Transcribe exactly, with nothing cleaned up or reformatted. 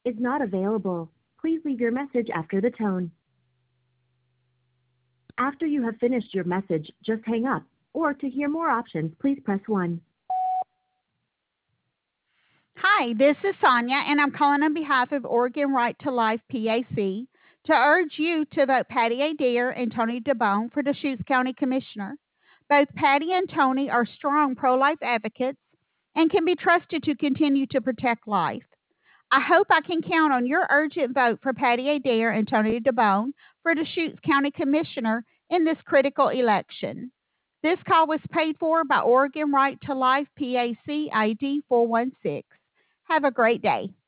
is not available. Please leave your message after the tone. After you have finished your message, just hang up. Or to hear more options, please press one. Hi, this is Sonia, and I'm calling on behalf of Oregon Right to Life P A C to urge you to vote Patty Adair and Tony DeBone for Deschutes County Commissioner. Both Patty and Tony are strong pro-life advocates and can be trusted to continue to protect life. I hope I can count on your urgent vote for Patty Adair and Tony DeBone for Deschutes County Commissioner in this critical election. This call was paid for by Oregon Right to Life P A C I D four one six. Have a great day.